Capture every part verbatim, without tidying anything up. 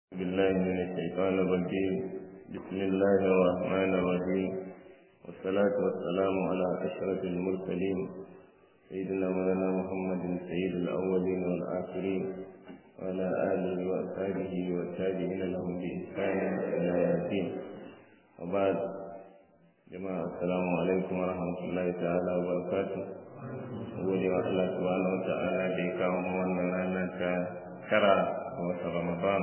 بالله من الشيطان الرجيم. بسم الله الرحمن الرحيم، والصلاة والسلام على أشرف المرسلين سيدنا مولانا محمد سيد الأولين والآخرين وعلى آله وأصحابه والتابعين لهم بإحسان إلى يوم الدين. وبعد جماعة السلام عليكم ورحمة الله تعالى وبركاته. gode wa Allah subhanahu wa ta'ala da ya kawo mu wannan rana ta tara ga watan Ramadan,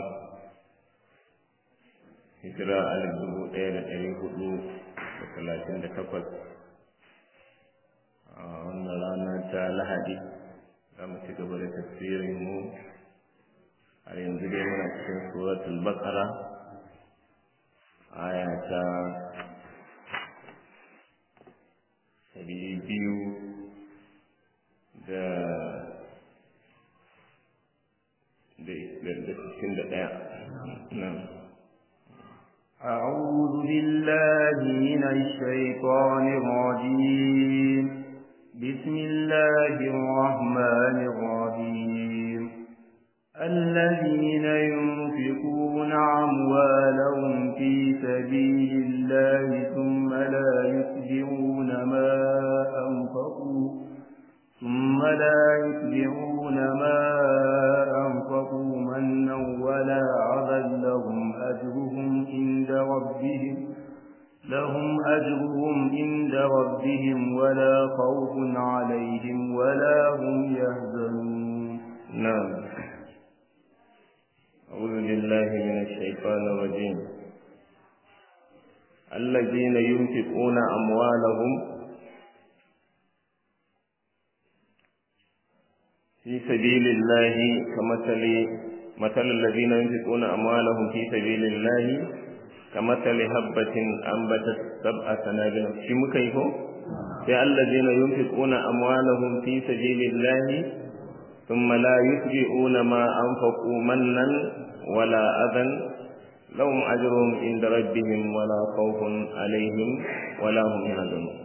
hijira alif dubu ɗaya da ɗari hudu da talatin da takwas. A wannan rana ta Lahadi za mu ci gaba da tafsirin mu. Har yanzu dai muna cikin suratul Baqara, aya ta ɗari biyu da sittin da ɗaya. Na'am. أعوذ بالله من الشيطان الرجيم. بسم الله الرحمن الرحيم. الذين ينفقون أموالهم في سبيل الله ثم لا يتبعون ما أنفقوا ثم لا يتبعون ما أنفقوا منا ولا عذى لهم أجرهم عند ربهم لهم أجرهم عند ربهم ولا خوف عليهم ولا هم يحزنون. نعم. أعوذ بالله من الشيطان الرجيم. الذين ينفقون أموالهم في سبيل الله كمثل مثل الذين ينفقون أموالهم في سبيل الله كمثل حبة أنبتت سبع سنابل. شي مكيفو في الذين ينفقون أموالهم في سبيل الله ثم لا يتبعون ما أنفقوا منا ولا أذى لهم أجرهم عند ربهم ولا خوف عليهم ولا هم يحزنون.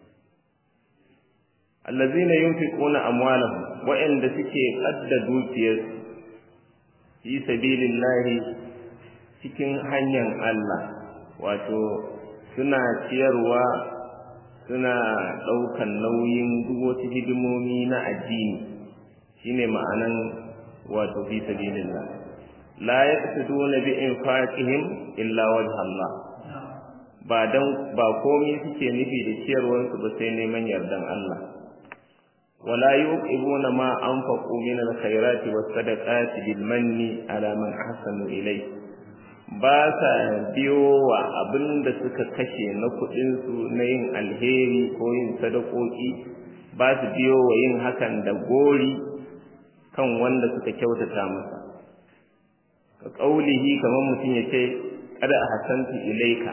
الذين ينفقون أموالهم وإن دسكي قد دوكيس في سبيل الله cikin hanyar Allah, wato suna ciyarwa, suna ɗaukan nauyin duk wasu hidimomi na addini, shine ma'anan wato fi sabilillah. La yaqsiduna bi infaqihim illa wajha Allah, ba dan ba komai suke nufi da ciyarwarsu ba sai neman yardan Allah. ولا يوقبون ما أنفقوا من الخيرات والصدقات بالمن على من أحسن إليه. باسا بيوا abin da suka kashe na kuɗin su na yin alheri ko yin sadakoki, ba su biyo wa yin hakan da gori kan wanda suka kyautata masa. Ka kaulihi kamar mutum ya ce kada a hasantu ilaika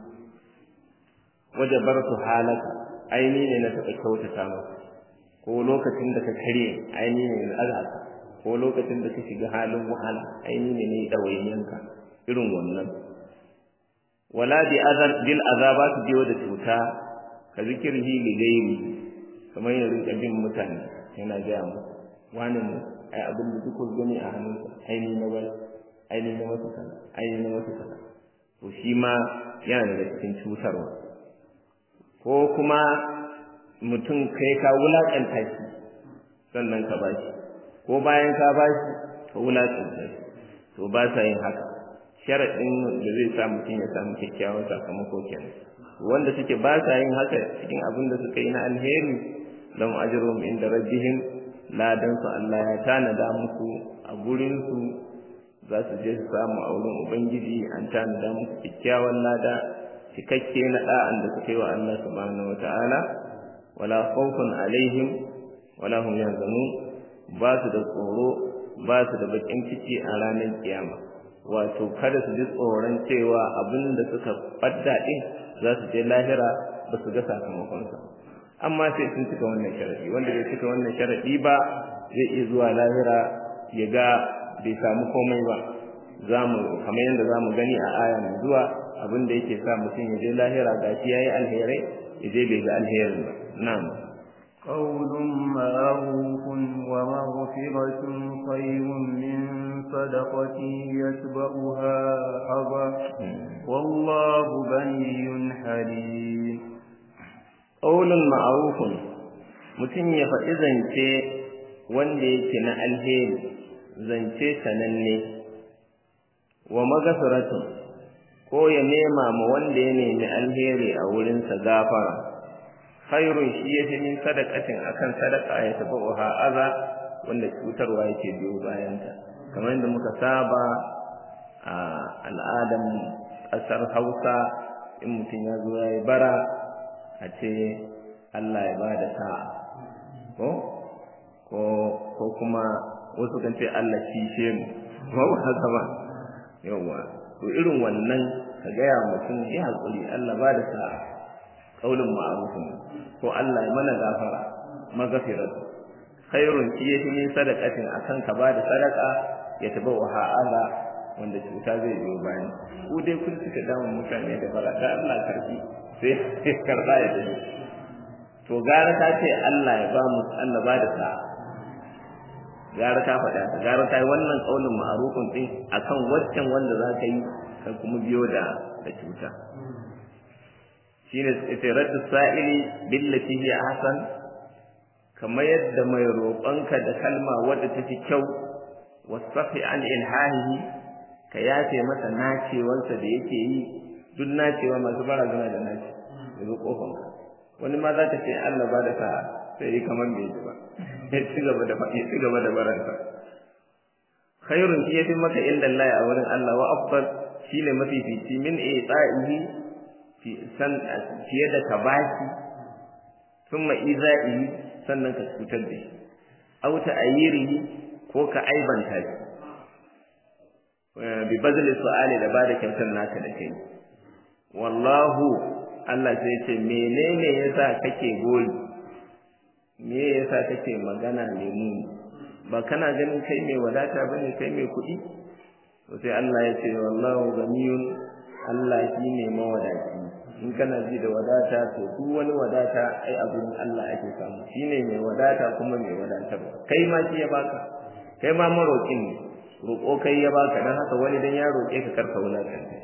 wajabartu halaka, aini ne na taɓa kyautata masa, ko lokacin da ka karye aini ne na azaka, ko lokacin da ka shiga halin wahala aini ne ne dawainiyanka, irin wannan. Wala bi azab bil azaba su biyo da cuta, ka zikirhi li gairi, kamar yin rinka bin mutane yana gaya mu wani ne ai abin da duk gani a hannunsa aini na bai aini na masa kaza aini na masa kaza, to shi ma yana daga cikin cutarwa. Ko kuma mutum kai ka wulaƙanta shi sannan ka ba shi, ko bayan ka ba shi ka wulaƙanta shi, to ba sa yin haka. Sharaɗin da zai sa mutum ya samu kyakkyawan sakamako kenan. Wanda suke ba sa yin haka cikin abin da suka yi na alheri, lahum ajruhum inda rabbihim, ladan su Allah ya tanada musu a gurin su, za su je su samu a wurin Ubangiji, an tanada musu kyakkyawan lada cikakke na da'an da suka yi wa Allah subhanahu wataala. wala khawfun alaihim wala hum yahzanun, ba su da tsoro ba su da bakin ciki a ranar kiyama. Wato kada su ji tsoron cewa abin da suka fadda din za su je lahira ba su ga sakamakon sa, amma sai sun cika wannan sharadi. Wanda bai cika wannan sharadi ba zai iya zuwa lahira ya ga bai samu komai ba. zamu kamar yadda zamu gani a aya mai zuwa, abin da yake sa mutum ya je lahira gashi yayi alherai ya je bai ga alherin ba. Na'am. قول معروف ومغفرة خير من صدقة يتبعها أذى والله غني حليم قول معروف mutum ya faɗi zance wanda yake na alheri zance sananne wa magfiratun ko ya nema ma wanda ya nemi alheri a wurinsa gafara khairun shi yafi min sadaqatin akan sadaqa ya tabuha aza wanda cutarwa yake biyo bayanta kamar yadda muka saba a al'adam kasar Hausa in mutum ya zo yayi bara a ce Allah ya bada sa'a ko ko ko kuma wasu kan ce Allah kishe mu ba haka ba yawa to irin wannan ka ga ya mutum ya hakuri Allah bada sa'a qaulun ma'rufun ko Allah ya mana gafara magfirat khairun kiyati min sadaqatin akan ka bada sadaqa ya tabawa ala wanda cuta zai biyo bayan ku dai kun suka damu mutane da baraka Allah karbi sai karba ya dai to gara ta ce Allah ya ba mu Allah ba da sa'a gara ta faɗa ta gara ta yi wannan qaulun ma'rufun din akan waccan wanda za ka yi ka kuma biyo da da cuta shine raddu sa'ili billati hi ahsan kamar yadda mai roƙonka da kalma wadda take kyau wasafi an ilhahi ka yace masa nacewarsa da yake yi duk nacewa masu barazana da nace yanzu kofanka wani ma za ta ce Allah ba da sa'a sai yi kamar bai ji ba ya ci gaba da faɗi ci gaba da baranta khairun shi yafi maka inda Allah a wurin Allah wa afdal shine mafifici min i'ta'ihi fi san fiye da ka bashi thumma izaihi sannan ka cutar da shi aw ta'ayirihi ko ka aibanta shi bi bazli su'ali da bada kyautar naka da kai wallahu Allah sai ya ce menene yasa kake goli me yasa kake magana ne mu ba kana ganin kai mai wadata bane kai mai kuɗi to sai Allah ya ce wallahu ganiyun Allah shi ne mawadaci in kana ji da wadata to duk wani wadata ai abin Allah ake samu shine mai wadata kuma mai wadatar kai ma shi ya baka kai ma maroƙin ne roƙo kai ya baka dan haka wani dan ya roƙe ka karka wulakanta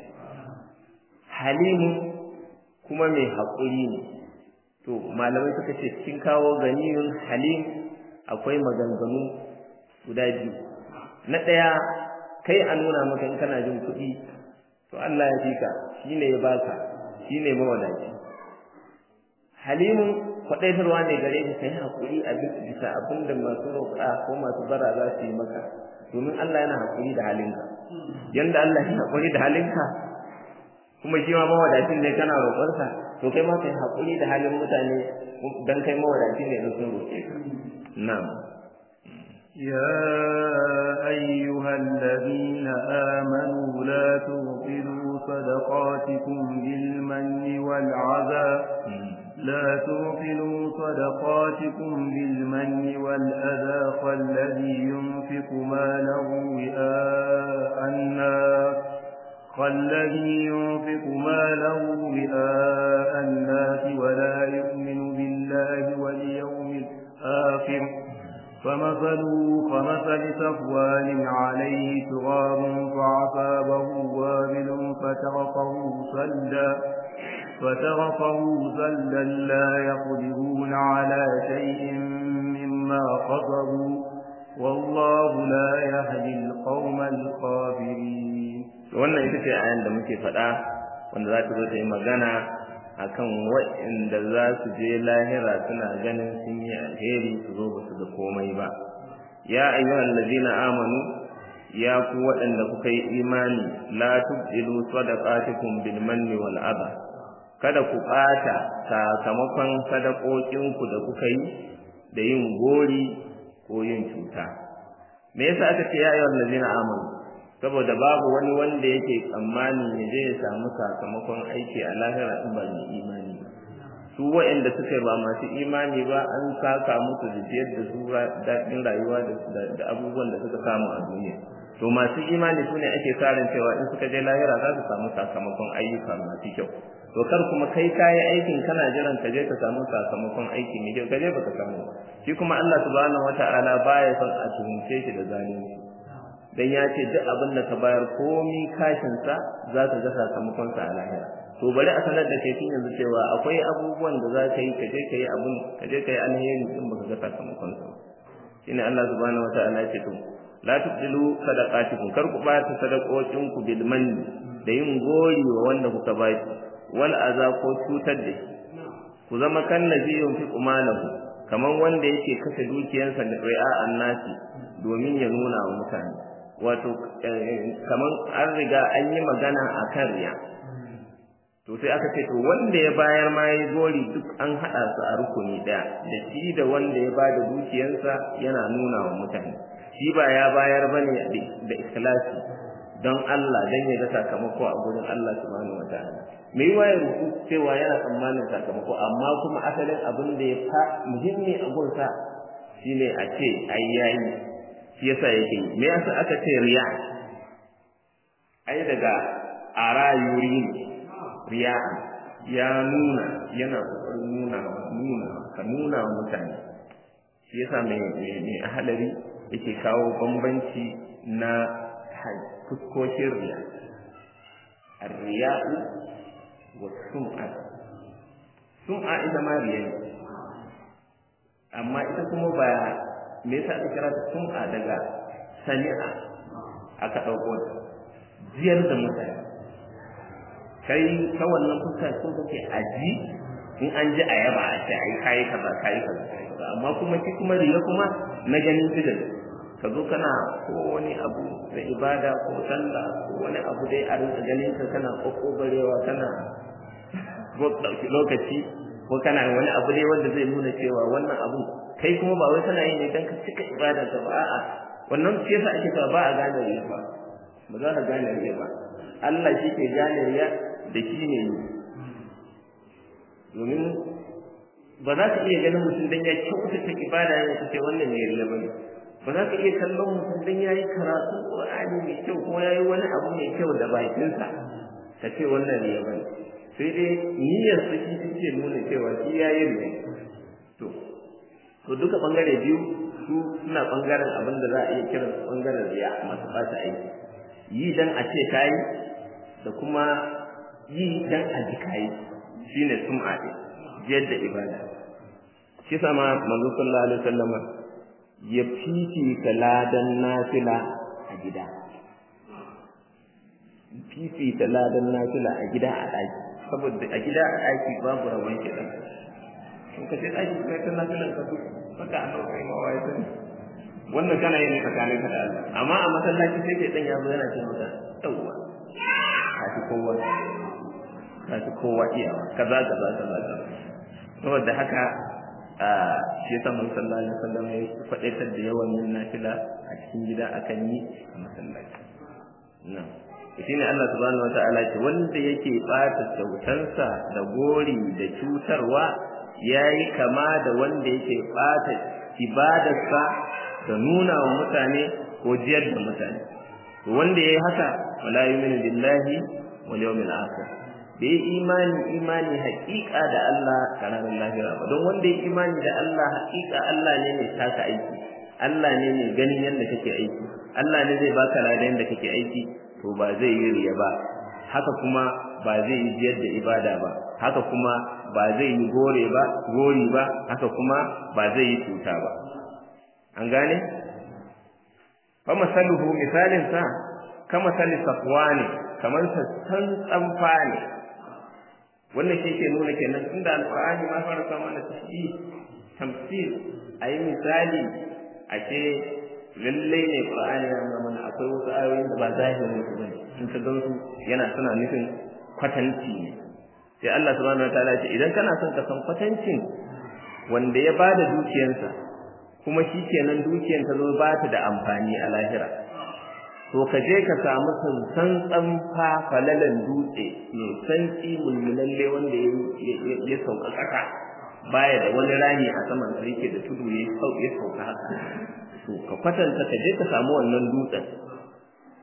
halimu kuma mai haƙuri ne to malamai suka ce cikin kawo ganiyun halim akwai maganganu guda biyu na ɗaya kai a nuna maka in kana jin kuɗi to Allah ya fika shine ya baka shine mawadaci halimun kwadaitarwa ne gare ka kai haƙuri a bisa abinda masu roƙa ko masu bara za su yi maka domin Allah yana haƙuri da halinka yanda Allah ya haƙuri da halinka kuma shi ma mawadacin ne kana roƙarsa to kai ma kai haƙuri da halin mutane dan kai mawadaci ne sun roƙe ka na'am يا أيها الذين آمنوا لا تبطلوا صدقاتكم بالمن والعذى لا تبطلوا صدقاتكم بالمن والأذى كالذي ينفق ماله رئاء الناس كالذي ينفق ماله رئاء الناس ولا يؤمن بالله واليوم الآخر فمثله كمثل صفوان عليه تراب فأصابه وابل فتركه صلدا فتركه صلدا لا يقدرون على شيء مما كسبوا والله لا يهدي القوم الكافرين. wannan ita ce ayan da muke faɗa wanda za ta zo ta yi magana akan waɗanda za su je lahira suna ganin sun yi alheri su zo ba su da komai ba ya ayyuhal ladina amanu ya ku waɗanda kuka yi imani la tubdilu sadaqatikum bil manni wal adha kada ku ɓata sakamakon sadaqokinku da kuka yi da yin gori ko yin cuta me yasa aka ce ya ayyuhal ladina amanu saboda babu wani wanda yake tsammani ya je ya samu sakamakon aiki a lahira in ba mai imani ba su waɗanda suka ba masu imani ba an saka musu da jiyar da su daɗin rayuwa da abubuwan da suka samu a duniya to masu imani sune ake tsarin cewa in suka je lahira za su samu sakamakon ayyuka masu kyau to kar kuma kai kai aikin kana jiran ka je ka samu sakamakon aiki mai kyau kaje baka samu shi kuma Allah subhanahu wataala baya son a tuhunce shi da zalunci dan ya ce duk abin da ka bayar komi kashin sa za ka ga sakamakon sa a lahira to bari a sanar da kai tun yanzu cewa akwai abubuwan da za ka yi ka je ka yi abun ka je ka yi alheri din baka ga sakamakon sa shine Allah subhanahu wataala ya ce to la tubdilu sadaqatikum kar ku bata sadaqokin ku bil manni da yin gori wa wanda kuka baki wal aza ko cutar da shi ku zama kan naziyun fi umalahu kaman wanda yake kashe dukiyarsa da ri'a annasi domin ya nuna wa mutane wato kaman an riga an yi magana akan riya to sai aka ce to wanda ya bayar ma yayi gori duk an hada su a rukuni daya da shi da wanda ya bada dukiyarsa yana nuna wa mutane shi ba ya bayar bane da ikhlasi don Allah dan ya ga sakamako a gurin Allah subhanahu wataala mai waye ruku cewa yana tsammanin sakamako amma kuma asalin abin da ya fa muhimmi a gunsa shine a ce ai yayi shi yasa yake me yasa aka ce riya ai daga ara yuri riya ya nuna yana kokarin nuna nuna ka nuna wa mutane shi yasa mai mai ahalari yake kawo bambanci na fuskokin riya ar-riya'u wa sum'a sum'a ita ma riya ne amma ita kuma ba me yasa aka kira sum'a daga sani'a aka dauko jiyar da mutane kai ta wannan fuska sun kake aji in an ji ayaba a ce ai kai kaza kai kaza amma kuma ki kuma riya kuma na ganin idan ka zo kana ko wani abu da ibada ko sallah ko wani abu dai a rinka ganin ka kana kokobarewa kana lokaci ko kana wani abu dai wanda zai nuna cewa wannan abu kai kuma ba wai kana yin ne dan ka cika ibada ka ba a'a wannan ce yasa ake cewa ba a gane riya ba ba za ka gane riya ba Allah shi ke gane riya da shi ne domin ba za ka iya ganin mutum dan ya kyautata ibada ne ka ce wannan ne riya bane ba za ka iya kallon mutum dan yayi karatu Qur'ani mai kyau ko yayi wani abu mai kyau da bakinsa ka ce wannan riya bane sai dai niyyar su shi take nuna cewa shi yayi riya to to duka bangare biyu su suna bangaren abin da za a iya kira bangaren riya masu bata aiki yi dan a ce kai da kuma yi dan a ji kai shine sum'a din yadda ibada shi sama manzo sallallahu alaihi wasallam ya fifita ladan nafila a gida fifita ladan nafila a gida a ɗaki saboda a gida a ɗaki babu rabon kiɗan in ka ce ɗaki kai ta nafilan ka duk baka a ɗauka yi mawa ya sani wannan kana yin tsakanin ka da Allah amma a masallaci sai ke ɗan ya zo yana ce maka yawwa ka fi kowa ka fi kowa iyawa kaza kaza kaza kaza saboda haka a shi yasa mun sallallahu alaihi wasallam ya faɗaitar da yawan yin nafila a cikin gida akan yi a masallaci na'am shine Allah subhanahu wataala ce wanda yake bata kyautarsa da gori da cutarwa yayi kama da wanda yake bata ibadarsa da nuna wa mutane ko jiyar da mutane wanda yayi haka wala yu'minu billahi wal yawmil akhir bai imani imani haƙiƙa da Allah ranar lahira ba don wanda ya imani da Allah haƙiƙa Allah ne mai taka aiki Allah ne mai ganin yadda kake aiki Allah ne zai baka ladan da kake aiki to ba zai yi riya ba haka kuma ba zai yi jiyar da ibada ba haka kuma ba zai yi gore ba gori ba haka kuma ba zai yi cuta ba an gane fa masaluhu misalin sa kama sali safwani kamar sa san tsamfa ne wannan shi ke nuna kenan inda alqur'ani ma fara kama na tafsir tamsil ayi misali ake lalle ne qur'ani ya nuna mana akwai wasu ayoyin da ba zahirin su bane in ka gansu yana suna nufin kwatanci ne sai Allah subhanahu wataala ya ce idan kana son ka san kwatancin wanda ya bada dukiyarsa kuma shi kenan dukiyar ta zo ba ta da amfani a lahira to ka je ka samu santsan fa falalan dutse ne santi mulmulalle wanda ya sauka kasa baya da wani rami a saman sa yake da tudu ya sauka ya sauka haka to ka kwatanta ka je ka samu wannan dutsen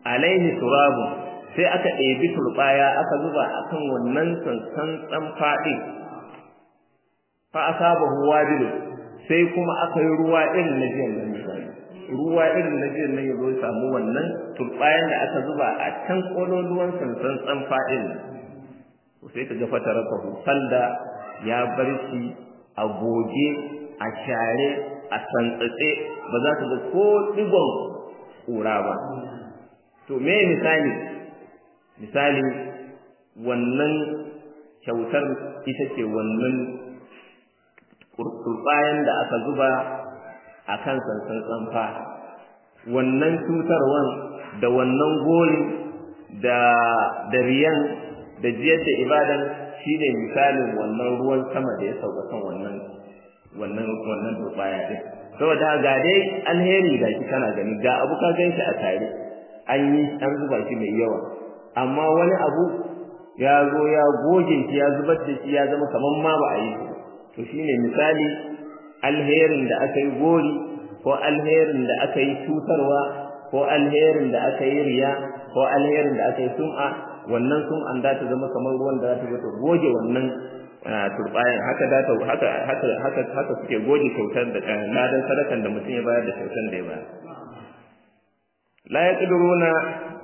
alaihi turabun sai aka ɗebi turbaya aka zuba akan wannan sansan tsamfa din fa asabahu wabil sai kuma aka yi ruwa irin na jiyan nan misali ruwa irin na jiyan nan yazo samu wannan turbayan da aka zuba a can kololuwan sansan tsamfa din sai ka ga fatarakahu sanda ya bar shi a goge a share a santsatse ba za ka ga ko digon kura ba to me misali misali wannan kyautar ita ce wannan kurbayan da aka zuba a kan sansan tsamfa wannan cutarwan da wannan gori da da riyan da jiyar da ibadan shine misalin wannan ruwan sama da ya sauka kan wannan wannan wannan turbaya din saboda ga dai alheri ga shi kana gani ga abu ka ganshi a tare an yi an zuba shi mai yawa amma wani abu ya zo ya goge shi ya zubar da shi ya zama kaman ma ba a yi to shine misali alherin da aka yi gori ko alherin da aka yi cutarwa ko alherin da aka yi riya ko alherin da aka yi sum'a wannan sum'an da ta zama kamar ruwan da za ta goge wannan turbayan haka da ta haka haka haka haka suke goge kyautar da ladan sadakan da mutum ya bayar da kyautar da ya bayar la yaqdiruna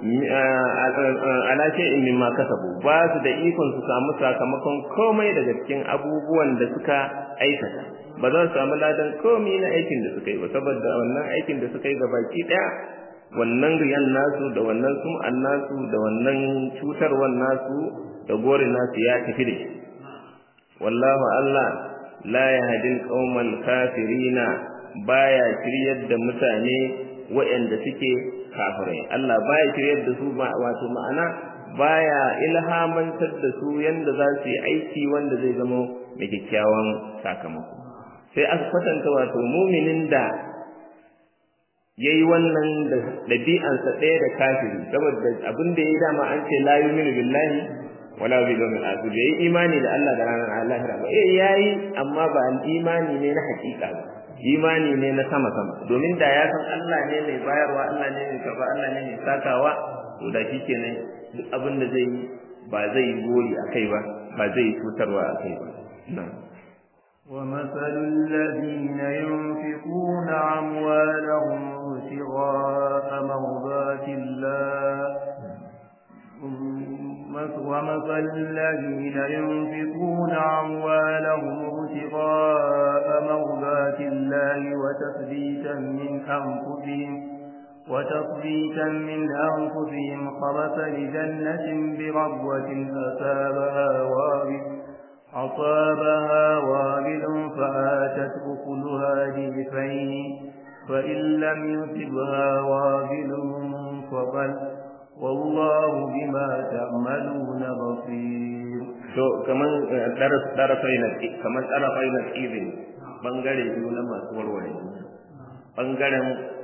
ala shay'in mimma kasabu ba su da ikon su samu sakamakon komai daga cikin abubuwan da suka aikata ba za su samu ladan komai na aikin da suka yi ba saboda wannan aikin da suka yi gabaki daya wannan riyan nasu da wannan sum'an nasu da wannan cutarwan nasu da gorin nasu ya tafi da shi wallahu Allah la yahdil qaumal kafirina baya shiryar da mutane waɗanda suke kafirai Allah baya shiryar da su wato ma'ana baya ilhamantar da su yanda za su yi aiki wanda zai zama mai kyakkyawan sakamako sai aka kwatanta wato muminin da yayi wannan da dabi'ansa ɗaya da kafiri saboda abin da yayi dama an ce la yu'minu billahi wala bil yawmil akhir yayi imani da Allah da ranar lahira ba eh yayi amma ba imani ne na hakika ba imani ne na sama sama domin da ya san Allah ne mai bayarwa Allah ne mai karba Allah ne mai sakawa to da shikenan duk abin da zai yi ba zai gori akai ba ba zai cutarwa akai ba na'am ومثل الذين ينفقون أموالهم ابتغاء مرضات الله ومثل الذين ينفقون أموالهم ابتغاء مرضات الله وتثبيتا من أنفسهم وتثبيتا من أنفسهم كمثل جنة بربوة أصابها وابل أصابها وابل فآتت أكلها ضعفين فإن لم يصبها وابل فطل والله بما تعملون بصير. to kaman daras darafai na kaman darafai na izin bangare biyu na masu warware bangaren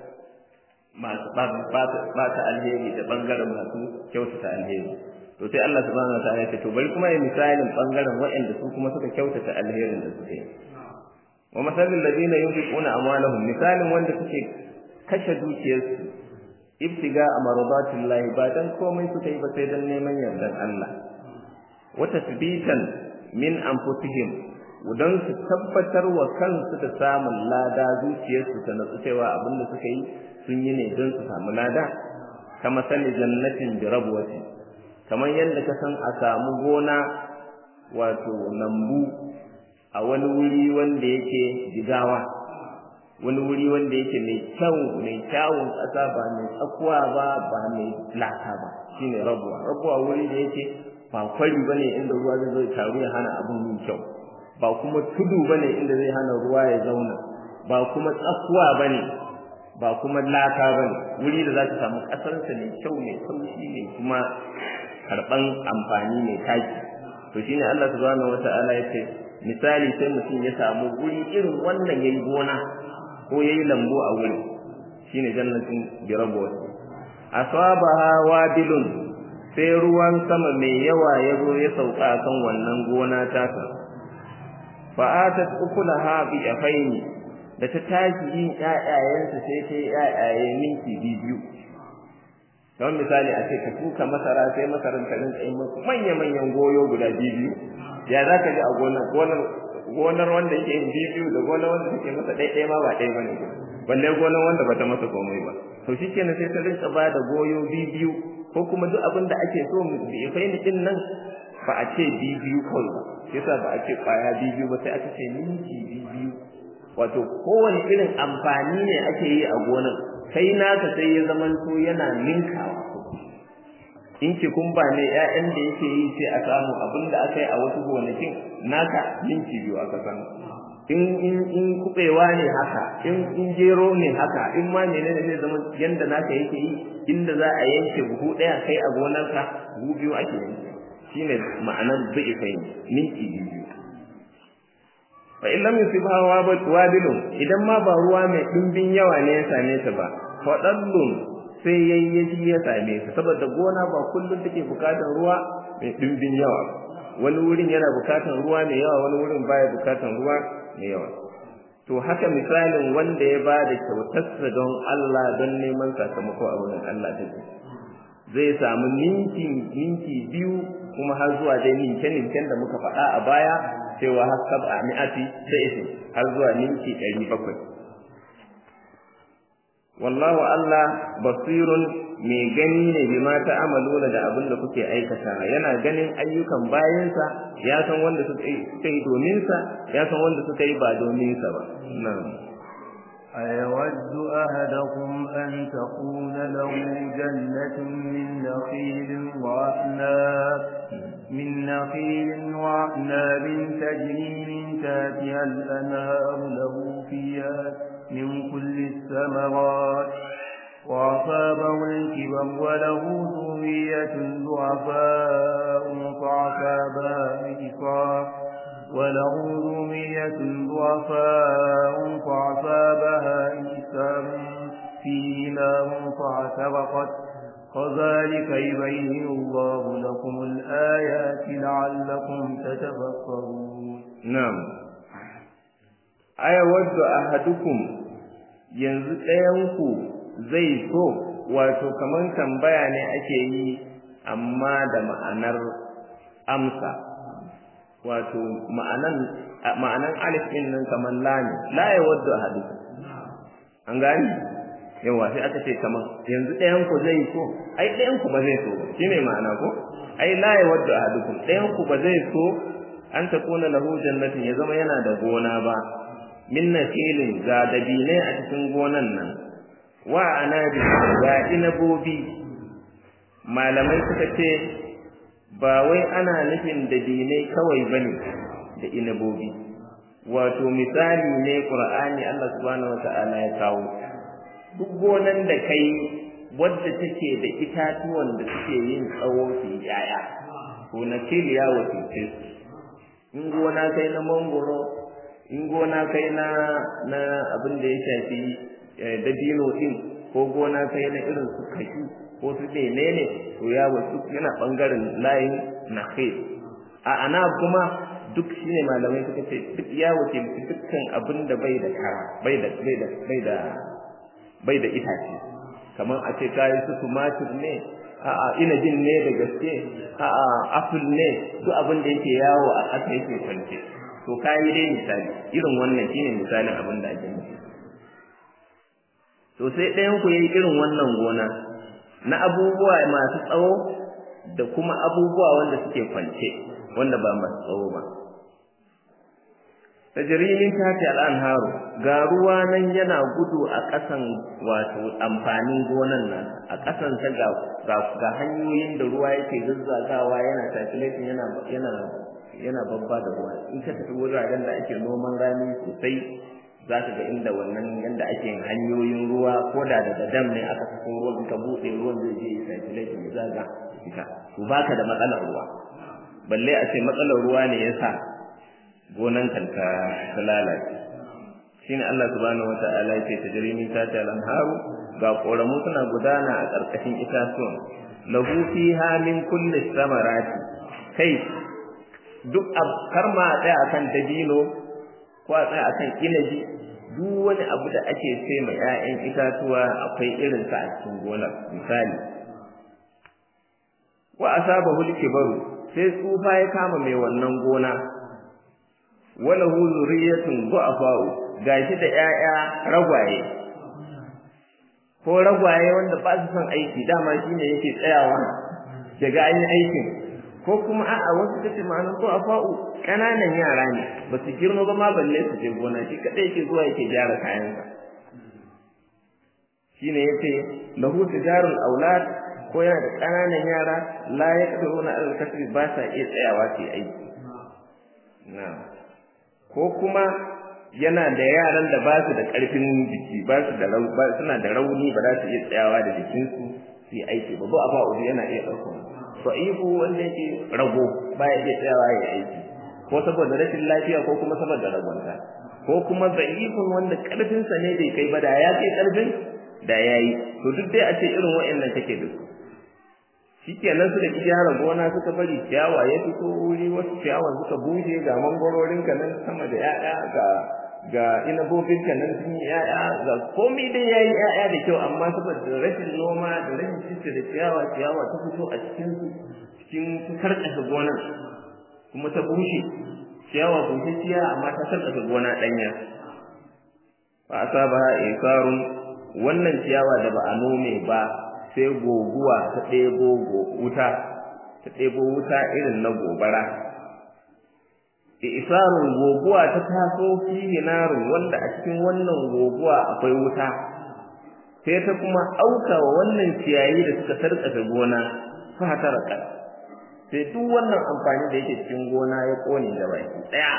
masu ba ta alheri da bangaren masu kyautata alheri to sai Allah subhanahu wataala ya ce to bari kuma ya misalin bangaren waɗanda su kuma suka kyautata alherin da suke wa masalul ladina yunfiquna amwalahum misalin wanda suke kashe dukiyarsu ibtiga amaradaatillahi ba dan komai suka yi ba sai dan neman yardan Allah wa tasbitan min anfusihim dan su tabbatar wa kansu da samun lada zuciyarsu ta natsu cewa abinda suka yi sun yi ne don su samu lada kama sani jannatin bi rabwati kamar yadda ka san a samu gona wato lambu a wani wuri wanda yake jigawa wani wuri wanda yake mai kyau mai kyawun ƙasa ba mai tsakuwa ba ba mai laka ba shine rabuwa rabuwa wuri da yake ba kwari bane inda ruwa zai zo taru ya hana abun yin kyau ba kuma tudu bane inda zai hana ruwa ya zauna ba kuma tsakuwa bane ba kuma laka bane wuri da za ka samu ƙasarsa mai kyau mai taushi mai kuma karban amfani mai taki to shine Allah subhanahu wataala yace misali sai mutum ya samu guri irin wannan yayi gona ko yayi lambu a wuri shine jannatin birabot asabaha wabilun sai ruwan sama mai yawa ya zo ya sauka kan wannan gona ta ta fa'atat ukulaha bi afaini da ta tashi yin ƴaƴayensa sai ta yi ƴaƴaye minti biyu don misali a ce ka shuka masara sai masaran ta rinka yin manya manyan goyo guda biyu ya za ka ji a gonar gonar gonar wanda yake yin biyu da gonar wanda take masa ɗaiɗai ma ba ɗaya bane balle gonar wanda bata masa komai ba to shikenan sai ta rinka ba da goyo biyu ko kuma duk abin da ake so bai faini din nan ba a ce biyu kawai ba yasa ba a ce kwaya biyu ba sai aka ce minti biyu wato kowane irin amfani ne ake yi a gonar kai naka sai ya zamanto yana ninkawa in ki kun ba ne ƴaƴan da yake yi sai a samu abin da aka yi a wasu gonakin naka minti biyu aka samu in in in kubewa ne haka in in gero ne haka in ma menene ne zama yanda naka yake yi inda za a yanke buhu daya kai a gonarka buhu biyu ake yanke shine ma'anar bi'ifai minti biyu fa in lam yusibha wabilun idan ma ba ruwa mai dimbin yawa ne ya same ta ba fa dallun sai yayyaji ya same ta saboda gona ba kullun take bukatar ruwa mai dimbin yawa wani wurin yana bukatar ruwa mai yawa wani wurin baya bukatar ruwa mai yawa to haka misalin wanda ya bada kyautarsa don Allah don neman sakamako a wurin Allah take zai samu ninki ninki biyu kuma har zuwa dai ninke ninken da muka faɗa a baya cewa har sab'a mi'ati sai har zuwa ninki ɗari bakwai wallahu Allah basirun mai gani ne bima ta'amaluna da abin da kuke aikata yana ganin ayyukan bayansa ya san wanda suka yi domin sa ya san wanda suka yi ba domin sa ba na'am أيود أحدكم أن تكون له جنة من نخيل وأعناب من نخيل وأعناب تجري من تحتها الأنهار له فيها من كل الثمرات وأصابه الكبر وله ذرية ضعفاء فأصابها إعصار وله ذرية ضعفاء فأصابها إعصار فيه نار فاحترقت كذلك يبين الله لكم الآيات لعلكم تتفكرون. نعم. أيود أحدكم yanzu ɗayanku zai so wato kaman tambaya ne ake yi amma da ma'anar amsa wato ma'anan ma'anan alif din nan kaman la ne la yawaddu ahadukum an gani yawa sai aka ce kaman yanzu ɗayanku zai so ai ɗayanku ba zai so shine ma'ana ko ai la yawaddu ahadukum ɗayanku ba zai so an takuna lahu jannatin ya zama yana da gona ba min nakhilin ga dabinai a cikin gonan nan wa anabi ga inabobi malamai suka ce ba wai ana nufin dabinai kawai bane da inabobi wato misali ne Qur'ani Allah subhanahu wataala ya kawo duk gonan da kai wadda take da itatuwan da suke yin tsawo su yaya to nakhil ya wace in gona kai na mangoro in gona kai na na abin da ya shafi dabino din ko gona kai na irin su kashi ko su menene to ya wasu yana bangaren layin nakhil a ana kuma duk shine malamai suka ce duk ya wuce dukkan abin da bai da kara bai da bai da bai da bai da itace kamar a ce kai su tumatir ne a a inajin ne da gaske a a apple ne duk abin da yake yawo a ƙasa yake kwance to kai dai misali irin wannan shine misalin abin da ake nufi to sai ɗayan ku yayi irin wannan gona na abubuwa masu tsawo da kuma abubuwa wanda suke kwance wanda ba masu tsawo ba tajrimin tahti al-anharu ga ruwa nan yana gudu a ƙasan wato amfanin gonan nan a ƙasan ta ga ga hanyoyin da ruwa yake zazzagawa yana circulating yana yana yana babba da ruwa in ka tafi wuraren da ake noman rani sosai za ka ga inda wannan yanda ake yin hanyoyin ruwa ko da daga dam ne aka sako ruwan ka buɗe ruwan zai je circulate ya zaga ita to baka da matsalar ruwa balle a ce matsalar ruwa ne yasa gonan kan ta lalace shine Allah subhanahu wataala yake tajrimin tata al-anharu ga koramu suna gudana a ƙarƙashin itatuwan lahu fiha min kulli samarati kai duk kar ma a tsaya akan dabino ko a tsaya akan inabi duk wani abu da ake sai mai ƴaƴan itatuwa akwai irin sa a cikin gonar misali wa asabahu al-kibaru sai tsufa ya kama mai wannan gona wala hu zuriyatun du'afa'u gashi da 'ya'ya ragwaye ko ragwaye wanda ba su son aiki dama shine yake tsayawa daga an yi aikin ko kuma a'a wasu kace ma'anar du'afa'u kananan yara ne ba su girma ba ma balle su je gona shi kadai yake zuwa yake gyara kayansa shine yace lahu tijarul aulad ko yana da kananan yara la yaqdiruna al-kasbi ba sa iya tsayawa su aiki na'am ko kuma yana da yaran da ba su da karfin jiki ba su da suna da rauni ba za su iya tsayawa da jikin su su aiki ba ba ba yana iya dauko sa'ifu wanda yake rago ba ya iya tsayawa ya aiki ko saboda rashin lafiya ko kuma saboda ragonta ko kuma za'ifun wanda karfin sa ne bai kai ba da ya kai karfin da yayi to duk dai a ce irin wa'annan take da su shikenan su da gyara gona suka bari ciyawa ya fito wuri wasu ciyawa suka bushe ga mangororin ka nan sama da yaya ga ga inabobin ka nan sun yi yaya ga komai dai yayi yaya da kyau amma saboda rashin noma da rashin citta da ciyawa ciyawa ta fito a cikin su cikin karkashe gonar kuma ta bushe ciyawa bushe ciya amma ta karkashe gona danya fa asaba isarun wannan ciyawa da ba a nome ba sai goguwa ta ɗebo wuta ta ɗebo wuta irin na gobara isarun goguwa ta taso fihi narun wanda a cikin wannan goguwa akwai wuta sai ta kuma auka wa wannan ciyayi da suka sarƙafe gona fa taraka sai duk wannan amfani da yake cikin gona ya kone da baki daya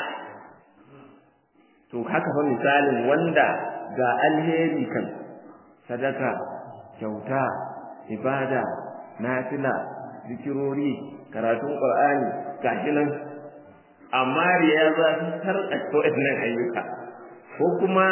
to haka fa misalin wanda ga alheri kan sadaka kyauta ibada nafila zikirori karatun qur'ani gashi nan amma riya za ta tarka wannan ayyuka ko kuma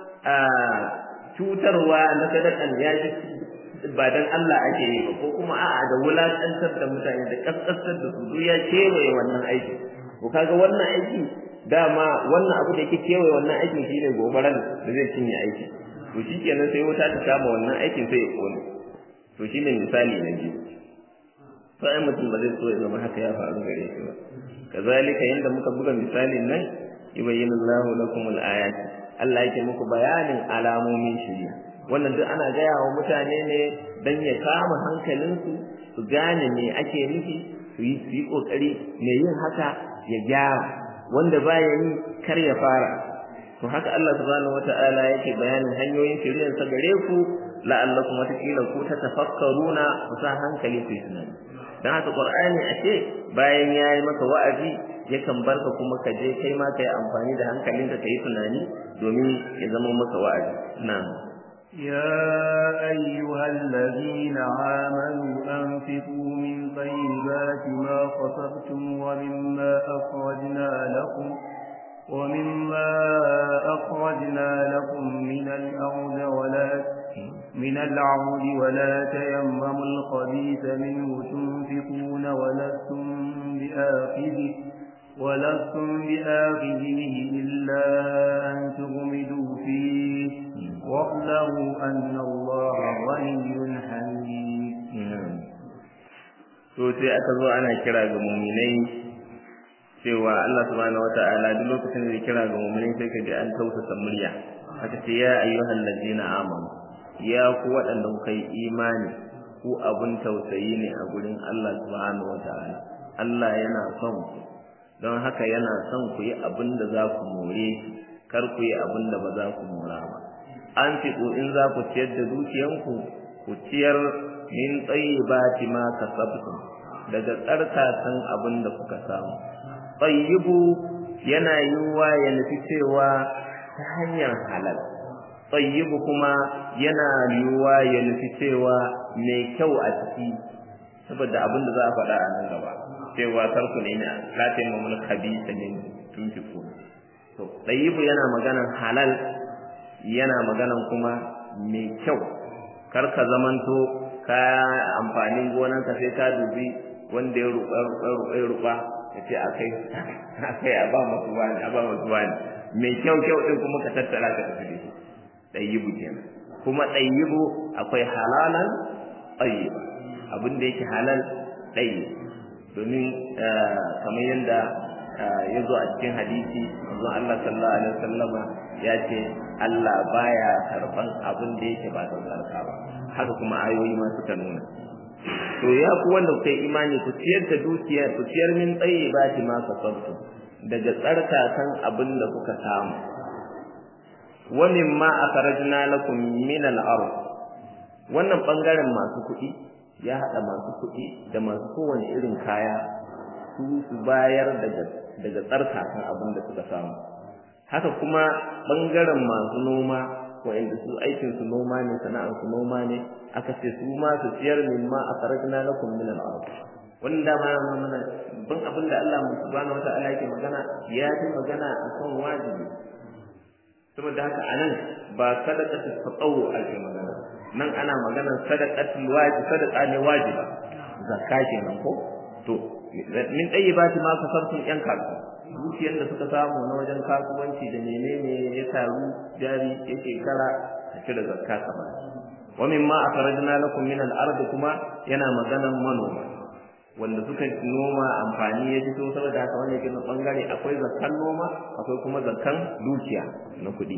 cutarwa na sadakan yaji ba dan Allah ake yi ba ko kuma a'a da wulakantar da mutane da kaskantar da su ya kewaye wannan aiki ko kaga wannan aiki dama wannan abu da yake kewaye wannan aikin shine gobaran da zai cinye aiki to shikenan sai wuta ta kama wannan aikin sai ya kone to shine misali na biyu to ai mutum ba zai so ya zama haka ya faru gare shi ba kazalika yanda muka buga misalin nan yubayyinu Allahu lakum al-ayat Allah yake muku bayanin alamomin shiriya wannan duk ana gaya wa mutane ne dan ya kama hankalinsu su gane me ake nufi su yi su yi kokari me yin haka ya gyara wanda baya yi kar ya fara to haka Allah subhanahu wataala yake bayanin hanyoyin shiriyar sa gare ku la'allakum watakila ku ta tafakkaruna ku sa hankali ku tunani dan haka Qur'ani ashe bayan yayi maka wa'azi yakan barka kuma ka je kai ma kai amfani da hankalinka kai tunani domin ya zama maka wa'azi na'am يا أيها الذين آمنوا أنفقوا من طيبات ما كسبتم ومما أخرجنا لكم ومما أخرجنا لكم من الأرض ولا من العود ولا تيمموا الخبيث منه تنفقون ولستم بآخذه ولستم بآخذه إلا أن تغمدوا فيه واعلموا أن الله غني حميد. to sai aka zo ana kira ga mu'minai cewa Allah subhanahu wata'ala duk lokacin da ya kira ga mu'minai sai ka ji an tausasa murya aka ce ya ayyuhal ladina amanu ya ku waɗanda kuka yi imani ku abun tausayi ne a gurin Allah subhanahu wata'ala Allah yana son ku don haka yana son ku yi abin da za ku more kar ku yi abin da ba za ku mora ba an fi ku in za ku ciyar da dukiyanku ku ciyar min tayyibati ma kasabtum daga tsarkakan abin da kuka samu tayyibu yana yiwuwa ya nufi cewa ta hanyar halal tayyibu kuma yana yiwuwa ya nufi cewa mai kyau a ciki saboda abin da za a faɗa a nan gaba cewa tarku ne na latin mamul khabisa ne tunfiku to tayyibu yana maganan halal yana maganan kuma mai kyau kar ka zamanto ka amfanin gonanka sai ka dubi wanda ya ruba ruba ruba yace akai akai a ba musu wani a ba musu wani mai kyau kyau din kuma ka tattara ka tafi da shi tayyibu kenan kuma tayyibu akwai halalan tayyiba abin da yake halal ɗaya domin kamar yadda ya zo a cikin hadisi manzon Allah sallallahu alaihi wasallama ya ce Allah baya karban abin da yake ba da tsarka ba haka kuma ayoyi ma suka nuna to ya ku wanda kai imani ku ciyar da dukiya ku ciyar min tsaye ba shi ma kasabtu daga tsarka kan abin da kuka samu wa mimma akhrajna lakum min al-ard wannan bangaren masu kuɗi ya hada masu kuɗi da masu kowane irin kaya su su bayar daga daga tsarka kan abin da suka samu haka kuma bangaren masu noma wa'anda su aikin su noma ne sana'ar su noma ne aka ce su ma su ciyar mimma akhrajna lakum min al-ard wanda ma mana ban abin da Allah subhanahu wataala yake magana ya yi magana akan wajibi saboda haka anan ba sadaqatu tatawu ake magana nan ana magana sadaqatul wajib sadaqa ne wajiba zakka kenan ko to min tayyibati ma kasabtum yan kasu dukiyar da suka samu na wajen kasuwanci da menene ya taru jari ya shekara a cire zakka ka ba wa mimma akhrajna lakum min al-ard kuma yana maganan manoma wanda suka noma amfani ya fito saboda haka wannan yake na bangare akwai zakkan noma akwai kuma zakkan dukiya na kuɗi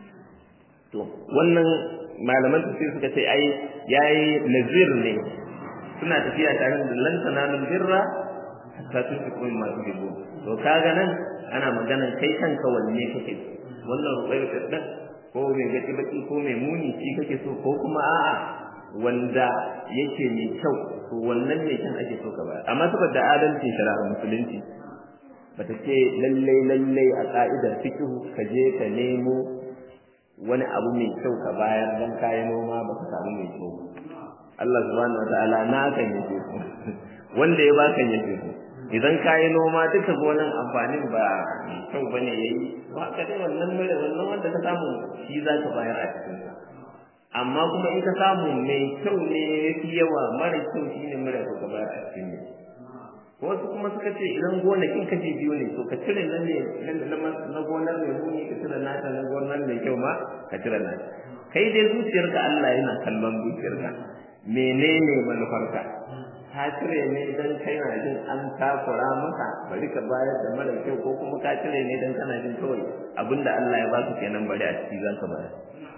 to wannan malaman tafsir suka ce ai yayi nazir ne suna tafiya tare da lan tanalul birra hatta tunfiqu mimma tuhibbun to kaga nan ana maganan kai kanka wanne kake wannan rubai da ko mai gaci baki ko mai muni shi kake so ko kuma a'a wanda yake mai kyau to wannan ne kan ake so ka bayar amma saboda adalcin shari'ar musulunci bata ce lalle lalle a ka'idar fiqh ka je ka nemo wani abu mai kyau ka bayar dan kayan noma baka samu mai kyau Allah subhanahu wataala na kan yake so wanda ya baka yake so idan kayi noma duka gonan amfanin ba kyau bane yayi ba ka dai wannan mure wannan wanda ka samu shi za ka bayar a cikin sa amma kuma in ka samu mai kyau ne yafi yawa mara kyau shine mure ka bayar a cikin ne wasu kuma suka ce idan gonakin kashi biyu ne to ka cire nan ne na gonar mai muni ka cire nata na gonar mai kyau ma ka cire nata kai dai zuciyarka Allah yana kallon zuciyarka menene manufarka ka cire ne dan kai na jin an takura maka bari ka bayar da mara kyau ko kuma ka cire ne dan kana jin kawai abinda Allah ya baka kenan bari a ciki zaka bayar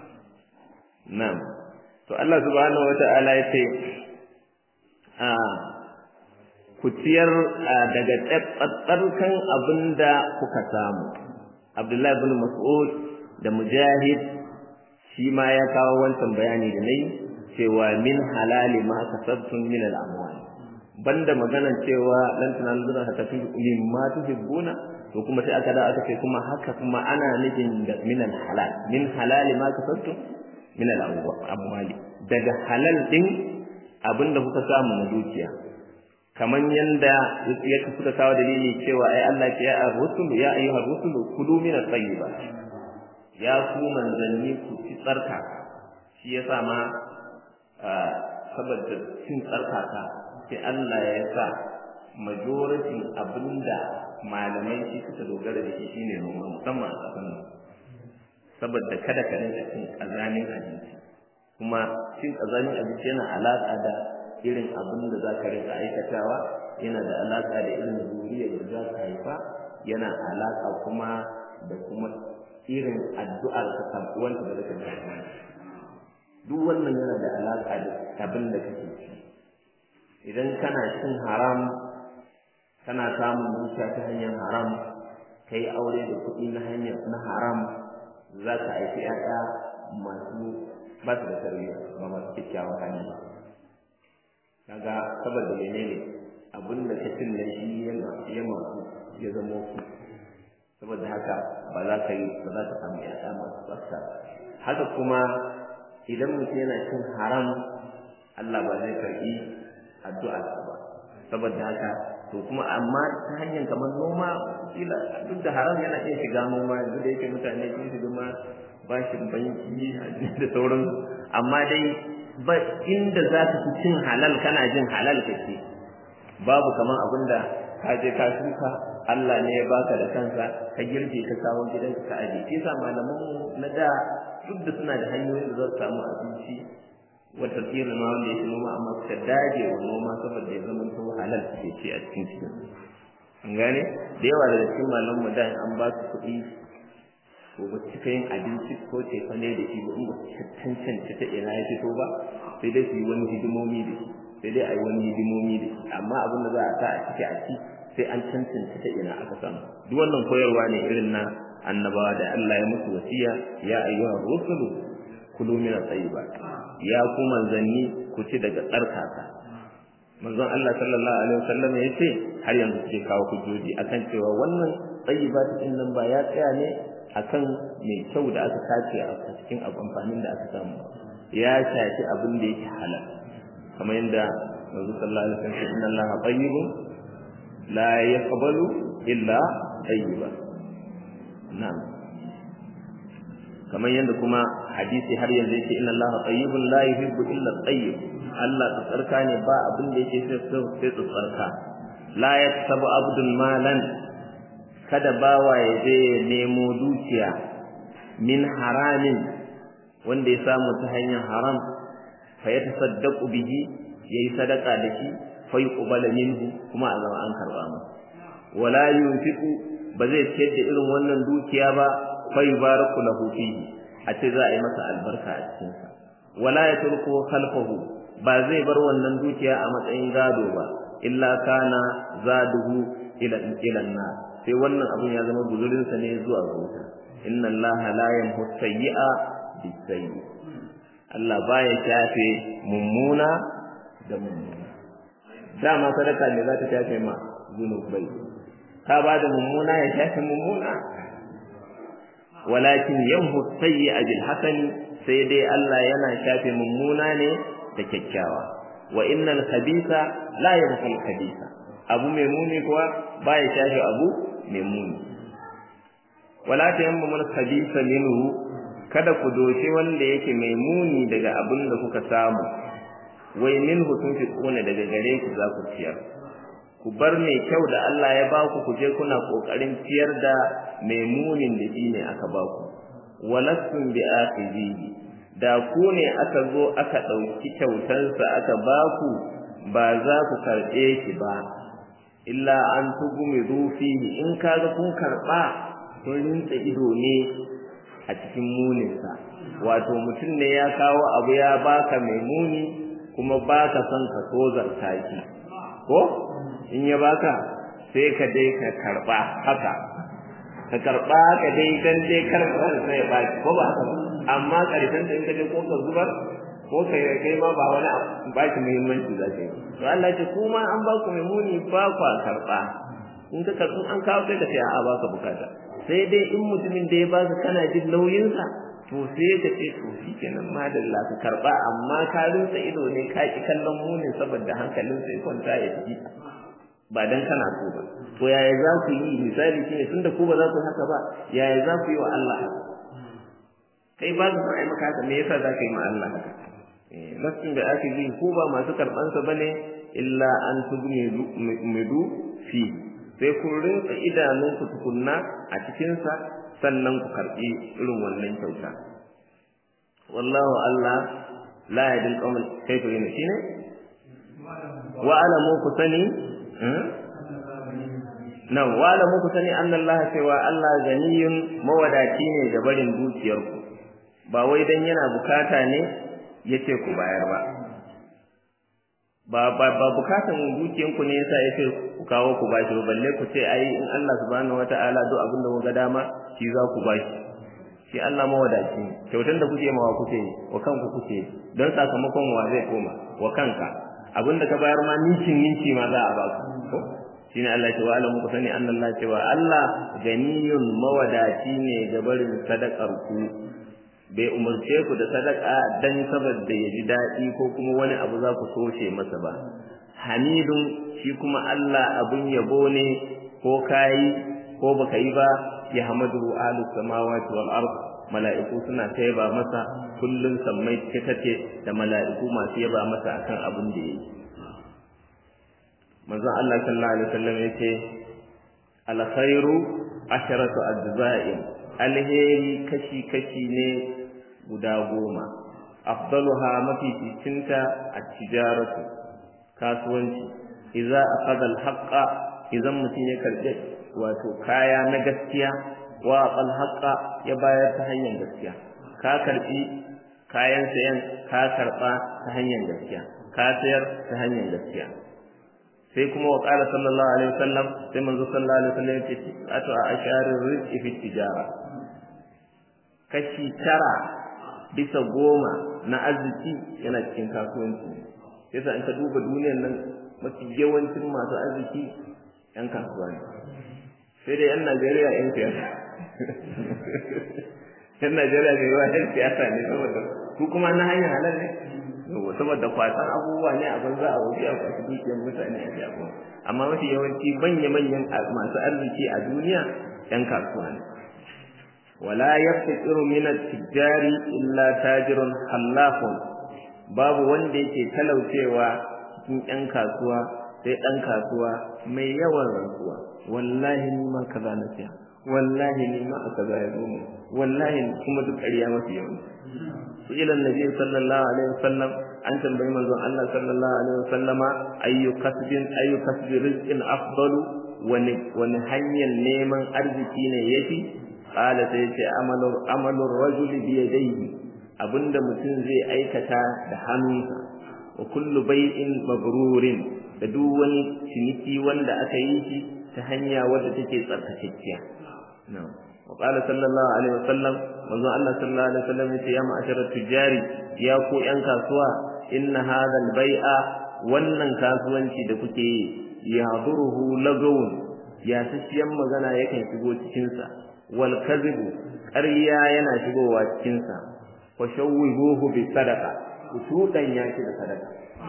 na'am to Allah subhanahu wata'ala ya ce a ku ciyar daga tsarkan abinda kuka samu Abdullahi ibn Mas'ud da Mujahid shi ma ya kawo wancan bayani da nayi cewa min halali ma kasabtum min al-amwal banda maganan cewa lan tunaluna hatta mimma tuhibbuna to kuma sai aka da aka ce kuma haka kuma ana nufin da min al-halal min halali ma kasabtum min al-amwal daga halal din abinda kuka samu na dukiya kaman yanda yake suka kawo dalili cewa ai Allah ya ya rusulu ya ayyuha rusulu kulu min at-tayyibat ya ku manzanni ku ci tsarka shi yasa ma saboda cin tsarkaka sai Allah ya sa majority abinda malamai shi suka dogara da shi shine noma musamman a kasan nan saboda kada ka rinka cin kazanin abinci kuma cin kazanin abinci yana alaka da irin abin da za ka rinka aikatawa yana da alaka da irin zuriyar da za ka haifa yana alaka kuma da kuma irin addu'ar ka sabuwanta da zaka yi duk wannan yana da alaka da abin da kake ci idan kana cin haram kana samun dukiya ta hanyar haram kai aure da kuɗi na hanyar na haram za ka haifi ƴaƴa masu ba su da tarbiyya ba masu kyakkyawan hali ba kaga saboda menene abin da ka cin nan shi ya masu ya zama ku saboda haka ba za ka yi ba za ka samu ƴaƴa masu tsafta haka kuma idan mutum yana cin haram Allah ba zai karɓi addu'arsa ba saboda haka to kuma amma ta hanyar kamar noma kila duk da haram yana iya shiga noma yanzu da yake mutane sun shiga ma bashin banki da sauran amma dai ba inda za ka fi cin halal kana jin halal kake babu kamar abinda ka je ka shuka Allah ne ya baka da kansa ka girbe ka kawo gidanka ka aje shi yasa malaman na da duk da suna da hanyoyin da za su samu abinci wata tsira ma wanda yake noma amma suka dage wa noma saboda ya zama to halal ce ce a cikin cikin an gane da yawa daga cikin malaman da an ba su kuɗi ko ba cika yin abinci ko ce fa ne da shi ba in ba su tantance ta ina ya fito ba sai dai su yi wani hidimomi da shi sai dai a yi wani hidimomi da shi amma abin da za a sa a ciki a ci sai an tantance ta ina aka samu duk wannan koyarwa ne irin na annabawa da Allah ya musu wasiya ya ayyuha rusulu kulu min at-tayyibat ya ku manzanni ku ci daga tsarkaka manzon Allah sallallahu alaihi wasallam ya ce har yanzu suke kawo hujjoji akan cewa wannan tayyibat din nan ba ya tsaya ne akan mai kyau da aka tace a cikin amfanin da aka samu ya shafi abin da yake halal kamar yadda manzon sallallahu alaihi wasallam inna Allaha tayyibun la yaqbalu illa tayyiban na'am kamar yadda kuma hadisi har yanzu yake inna Allaha tayyibun la yuhibbu illa tayyib Allah tsarka ne ba abin da yake so sai tsarka la yaktabu abdul malan kada bawa ya je nemo dukiya min haramin wanda ya samu ta hanyar haram fa ya tasaddaqu bihi yayi sadaka da shi fa yuqbala minhu kuma Allah an karba mu wala yunfiqu ba zai ciyar da irin wannan dukiya ba fa yubaraku lahu fihi a ce za a yi masa albarka a cikin sa wala yatruku khalfahu ba zai bar wannan dukiya a matsayin gado ba illa kana zaduhu ila ila nar sai wannan abun ya zama guzurin sa ne zuwa ga wuta inna allaha la yamhu sayyi'a bisayyi Allah baya shafe mummuna da mummuna dama sadaka ne za ta shafe ma zunubai ka ba da mummuna ya shafe mummuna walakin yamhu sayyi'a bil hasani sai dai Allah yana shafe mummuna ne da kyakkyawa wa innal khabitha la yamhu al khabitha abu mai muni kuwa baya shafe abu mai muni wala tayammamu al khabitha minhu kada ku doshi wanda yake mai muni daga abin da kuka samu wai minhu tunfiquna daga gare ku za ku ciyar ku bar mai kyau da Allah ya baku ku je kuna kokarin ciyar da mai munin da shi ne aka baku walastum bi akhizihi da ku ne aka zo aka dauki kyautarsa aka baku ba za ku karbe shi ba illa an tugumidu fihi in kaga kun karba kun rinta ido ne a cikin muninsa wato mutum ne ya kawo abu ya baka mai muni kuma baka son ka tozarta shi ko in ya baka sai ka dai ka karba haka ka karba ka dai dan dai karba sai ya baki ko ba haka amma karshen da in ka je ko ka zubar ko kai kai ma ba wani ba shi muhimmanci za ka yi to Allah ya ce kuma an ba ku mai muni ba ku karba in ka karbi an kawo kai ka ce a ba ka bukata sai dai in mutumin da ya ba ka kana jin nauyinsa to sai ka ce to shikenan madalla ka karba amma ka rinsa ido ne ka ki kallon munin saboda hankalinsa ya kwanta ya ji ba dan kana so ba to yaya za ku yi misali shine tunda ku ba za ku haka ba yaya za ku yi wa Allah haka kai ba ka ai maka haka me yasa za ka yi ma Allah haka eh lakin da ake yi ku ba masu karban sa bane illa an tugmidu fi sai ku rinsa idanunku tukunna a cikin sa sannan ku karbi irin wannan kyauta wallahu Allah la yadil qawmal kayfa yana shine wa alamu ku sani nan wa alamu ku sani annallaha cewa Allah ganiyun mawadaci ne da barin dukiyarku ba wai dan yana bukata ne yace ku bayar ba ba ba, ba bukatan dukiyanku ne yasa yace ku kawo ku bashi ba balle ku ce ai in Allah subhanahu wataala duk abin da kuka dama shi za ku bashi shi Allah mawadaci kyautar da kuke mawa kuke wa kanku kuke don sakamakon wa zai koma wa kanka abinda ka bayar ma ninkin ninki ma za a baka ko shine Allah ya ce wa alamu kusani annallahi cewa Allah ganiyun mawadaci ne ga barin sadakar ku bai umarce ku da sadaka dan saboda ya ji dadi ko kuma wani abu za ku soshe masa ba hamidun shi kuma Allah abun yabo ne ko kai ko baka yi ba ya hamadu ahlus samawati wal ard mala'iku suna tayaba masa kullun sammai take da mala'iku masu yaba masa akan abin da yake manzon Allah sallallahu alaihi wasallam yace al khairu asharatu ajza'in alheri kashi kashi ne guda goma afdaluha mafi cikinta at-tijaratu kasuwanci idza akhadha al-haqqa idan mutum ya karbi wato kaya na gaskiya wa al-haqqa ya bayar ta hanyar gaskiya ka karbi kayan sayan ka karba ta hanyar gaskiya ka sayar ta hanyar gaskiya sai kuma wa qala sallallahu alaihi wasallam sai manzo sallallahu alaihi wasallam ya ce ato a asharir rizqi fi tijara kashi tara bisa goma na arziki yana cikin kasuwanci yasa in ka duba duniyar nan mafi yawancin masu arziki yan kasuwa ne sai dai yan Najeriya yan siyasa yan Najeriya ne yawa yan siyasa ne saboda su kuma na hanyar halal ne saboda kwasan abubuwa ne a banza a waje a kwasu dukiyar mutane a jago amma mafi yawanci manya-manyan masu arziki a duniya yan kasuwa ne wala yaftiru min at-tijari illa tajirun halafun babu wanda yake talaucewa cikin yan kasuwa sai dan kasuwa mai yawan rantsuwa wallahi ni ma kaza na siya wallahi ni ma kaza ya zo wallahi kuma duk ƙarya mafi yawanci su ila annabi sallallahu alaihi wasallam an tambayi manzon Allah sallallahu alaihi wasallama ayyu kasbin ayyu kasbi rizqin afdalu wani wani hanyar neman arziki ne yafi qala sai ce amalu amalu rajuli bi yadayhi abinda mutum zai aikata da hannunsa wa kullu bai'in mabrurin da duk wani ciniki wanda aka yi shi ta hanya wadda take tsarkakekkiya na'am وقال صلى الله عليه وسلم منذ الله صلى الله عليه وسلم يا معشر التجار يا ku yan kasuwa inna hadha al-bai'a wannan kasuwanci da kuke yi yahduruhu lagawun ya tashiyan magana yake shigo cikin sa wal kadhibu ƙarya yana shigowa cikin sa wa shawwihuhu bi sadaqa usudan yaki da sadaka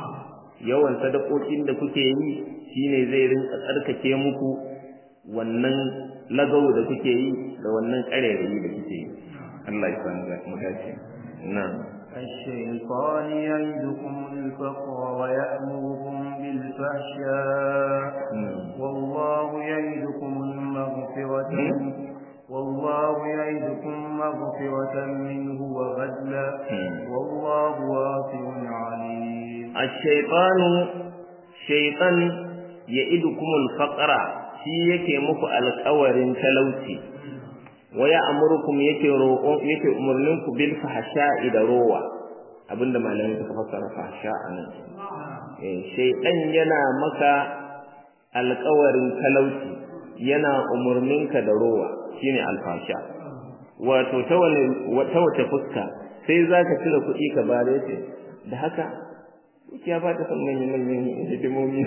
yawan sadakokin da kuke yi shine zai rinka tsarkake muku wannan lagawo da kuke yi da wannan ƙarerayi da kuke yi Allah ya san ga mu dace na'am الشيطان يعدكم الفقر ويأمركم بالفحشاء والله يعدكم المغفرة والله يعدكم مغفرة منه وفضلا والله واسع عليم الشيطان شيطان يعدكم الفقر shi yake muku alƙawarin talauci wa ya'murukum yake roƙon yake umurnin ku bil fahsha'i da rowa abinda malamin suka fassara fahsha anan eh shaytan yana maka alƙawarin talauci yana umurnin ka da rowa shine alfasha wato ta wani wata wata fuska sai zaka cire kuɗi ka bare shi da haka ya ba ta san manyan manyan hidimomi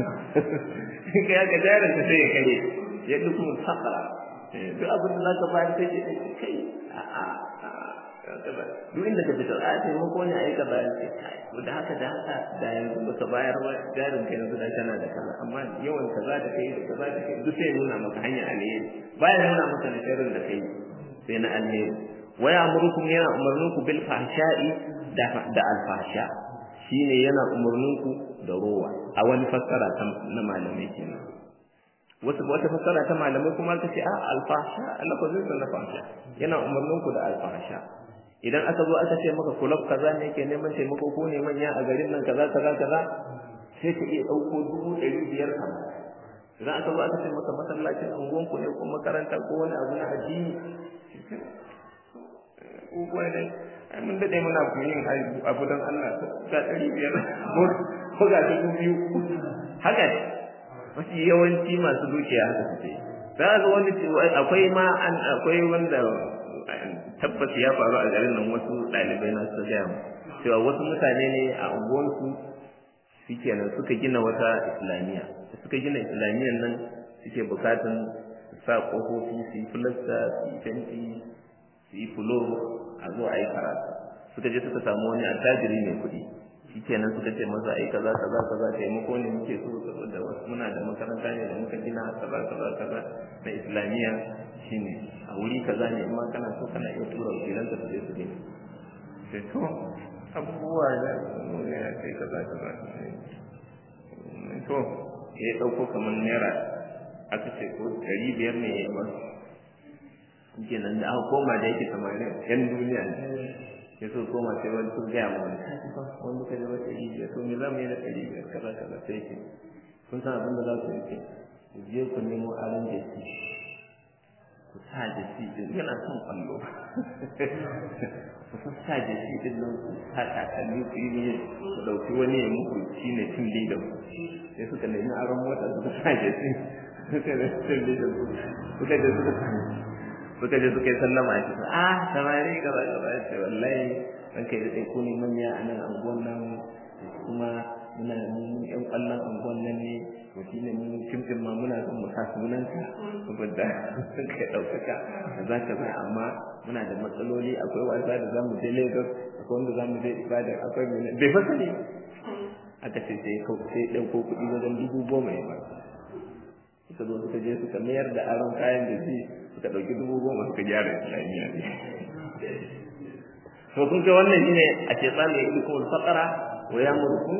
kai aka jara ta sai ya kare ya duk mun sakara duk abin da zaka bayar sai ya kai a a duk inda ka fita a sai mun ko ne aika bayar sai kai da haka da haka da yanzu baka bayar ba jarin kai yanzu da kana da kaza amma yawan kaza da kai da kaza da kai duk sai nuna maka hanya alheri baya nuna maka na sharrin da kai sai na alheri waya amurukum yana umarninku bil fahsha'i da da al fahsha shine yana umurninku da rowa a wani fassara ta na malamai kenan wata wata fassara ta malamai kuma ta ce a alfasha lafazin sa na fasha yana umurninku da alfasha idan aka zo aka ce maka kulab kaza ne yake neman taimako ko ne manya a garin nan kaza kaza kaza sai ka iya dauko dubu ɗari biyar kan idan aka zo aka ce maka masallacin unguwanku ne ko makaranta ko wani abu na addini ko ne ai mun dade muna yin abu dan Allah ga ɗari biyar ko ga dubu biyu haka ne wasu yawanci masu dukiya haka suke za ga wani akwai ma an akwai wanda tabbas ya faru a garin nan wasu ɗalibai na su gaya cewa wasu mutane ne a unguwansu shikenan suka gina wata islamiyya suka gina islamiyyar nan suke bukatun sa kofofi su yi filasta su yi fenti su yi fulo a zo a yi karatu suka je suka samu wani attajiri mai kuɗi shikenan suka ce masa ai kaza kaza kaza taimako ne muke so saboda wasu muna da makaranta ne da muka gina kaza kaza kaza na islamiyya shine a wuri kaza ne in ma kana so kana iya tura wakilan ka su je su gani sai to abubuwa da ya kai kaza kaza to ya dauko kamar naira aka ce ko ɗari biyar ne ya ba kenan da aka koma da yake samarin yan duniya ne ya so koma sai wani sun gaya mu wani wani muka je wata rijiya to me za mu yi da ɗari biyar kaza kaza sai ce kun san abin da za ku yi ku je ku nemo aron jesi ku sa jesi din yana son kwallo ku sa jesi din nan ku sa takalmi ku yi ku ɗauki wani ya muku shi ne cin da ku sai suka nemi aron mota suka sa jesi suka da cin da ku suka je suka suka je suka yi sallama a cikin ah samari gaba gaba ya ce wallahi an kai da ɗai ko ne manya a nan anguwan nan kuma muna mun ƴan ƙwallon anguwan nan ne to shi ne mun kimkin ma muna son mu sa sunanka saboda sun kai ɗaukaka da za ka zai amma muna da matsaloli akwai wasa da za mu je Lagos akwai wanda za mu je Ibadan akwai mu bai fasa ne aka ce sai sai ɗauko kuɗi wajen dubu goma ne ba suka zo suka je suka mayar da aron kayan da shi suka ɗauki dubu goma suka gyara islamiyya ne to kun ga wannan shine a ce tsami ya idu kuma faƙara wa ya murku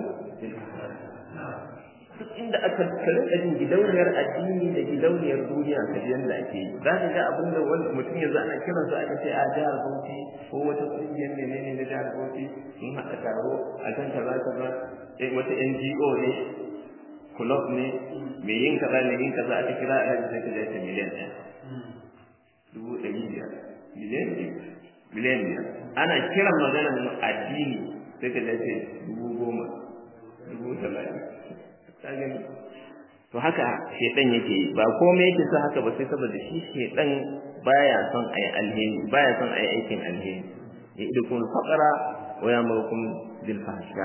duk inda aka karin ɗin gidauniyar addini da gidauniyar duniya ka ji yadda ake yi za ka ga abin da wani mutum yanzu ana kiran su aka ce a jihar Bauchi ko wata ƙungiyar menene na jihar Bauchi sun haɗa taro a kan kaza kaza wata N G O ne club ne mai yin kaza ne yin kaza aka kira a hajji sai ka je ta miliyan ɗaya dubu ɗari biyar miliyan biyu miliyan biyar ana kiran maganar addini sai ka je ta dubu goma dubu talatin ka gani to haka shedan yake ba komai yake sa haka ba sai saboda shi shedan baya son ayi alheri baya son ayi aikin alheri ya idukun faqara wa yamurukum bil fahsha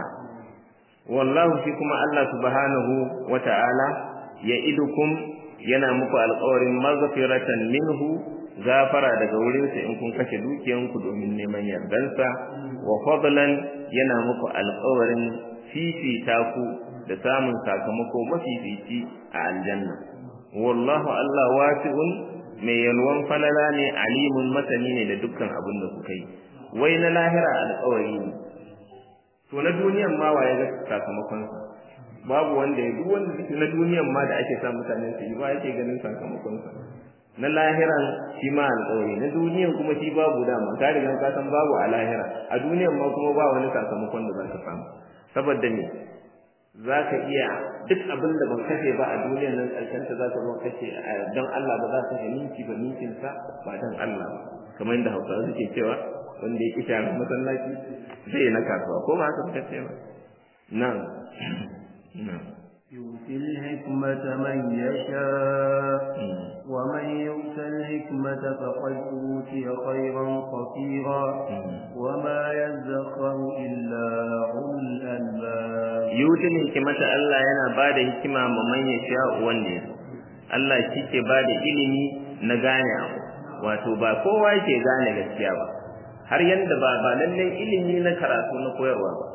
wallahu shi kuma Allah subhanahu wata'ala ya idukum yana muku alƙawarin maghfiratan minhu gafara daga wurin sa in kun kashe dukiyanku domin neman yardansa wa fadlan yana muku alƙawarin fifita ku da samun sakamako mafifici a aljanna wallahu Allah wasi'un mai yalwan falala ne alimun masani ne da dukkan abin da kuka yi wai na lahira alƙawari ne to na duniyan ma waye ga sakamakon sa babu wanda ya duk wanda na duniyan ma da ake sa mutane su yi ba yake ganin sakamakon sa na lahiran shi ma alƙawari na duniyan kuma shi babu dama ka riga ka san babu a lahira a duniyan ma kuma ba wani sakamakon da za ka samu saboda me za ka iya duk abin da ban kashe ba a duniyar nan ƙarshenta za ka zo kashe don Allah ba za ka kashe ninki ba ninkinsa ba don Allah ba kamar yadda Hausawa suke cewa wanda ya kisha masallaci zai na kasuwa ko ba haka suka ce ba nan nan يؤتي الحكمة من يشاء ومن يؤت الحكمة فقد أوتي خيرا كثيرا وما يذكر إلا أولو الألباب يؤتي الحكمة الله yana bada hikima ma man yasha wanda Allah shike bada ilimi na gane abu wato ba kowa yake gane gaskiya ba har yanda ba ba lallai ilimi na karatu na koyarwa ba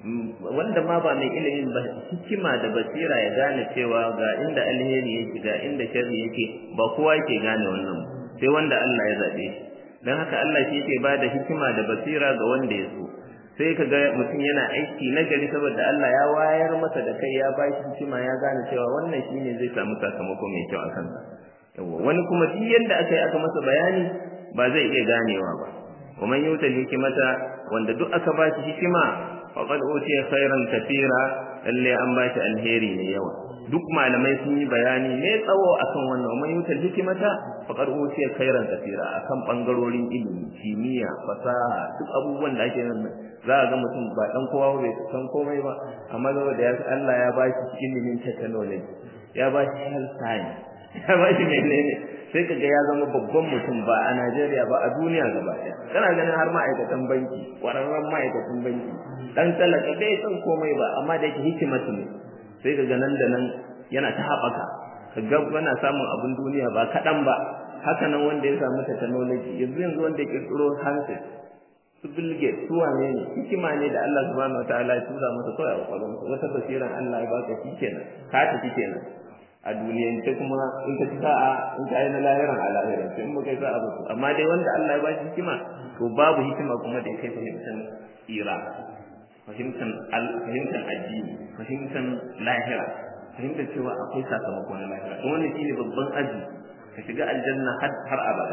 wanda ma ba mai ilimin ba hikima da basira ya gane cewa ga inda alheri yake ga inda sharri yake ba kowa yake gane wannan sai wanda Allah ya zabe shi dan haka Allah shi yake bada hikima da basira ga wanda ya so sai kaga mutum yana aiki na gari saboda Allah ya wayar masa da kai ya ba shi hikima ya gane cewa wannan shine zai samu sakamako mai kyau a kansa yawa wani kuma duk yanda aka yi aka masa bayani ba zai iya ganewa ba ومن يؤت الحكمة wanda duk aka ba shi hikima faqad utiya khairan katira lalle an ba shi alheri ne yawa duk malamai sun yi bayani ne tsawo akan wannan ومن يؤت الحكمة faqad utiya khairan katira akan bangarorin ilimi kimiyya fasaha duk abubuwan da ake nan za a ga mutum ba dan kowa bai san komai ba amma saboda ya Allah ya ba shi ilimin technology ya ba shi health science ya ba shi menene sai kaga ya zama babban mutum ba a Najeriya ba a duniya gaba ɗaya kana ganin har ma'aikatan banki ƙwararren ma'aikatan banki dan talaka bai san komai ba amma da yake hikimatu ne sai kaga nan da nan yana ta haɓaka kaga yana samun abin duniya ba kaɗan ba haka nan wanda ya samu technology yanzu yanzu wanda ya kirkiro handset su Bill Gates su wane ne hikima ne da Allah subhanahu wataala ya tura masa kawai a kwakwalwarsa wata basiran Allah ya baka shi kenan ka tafi kenan a duniyan ta kuma in ka ci sa'a in ka yi na lahiran a lahiran sai in baka yi sa'a ba amma dai wanda Allah ya ba shi hikima to babu hikima kuma da ya kai fahimtar tsira fahimtar fahimtar addini fahimtar lahira fahimtar cewa akwai sakamako na lahira to wannan shine babban aji ka shiga aljanna har har abada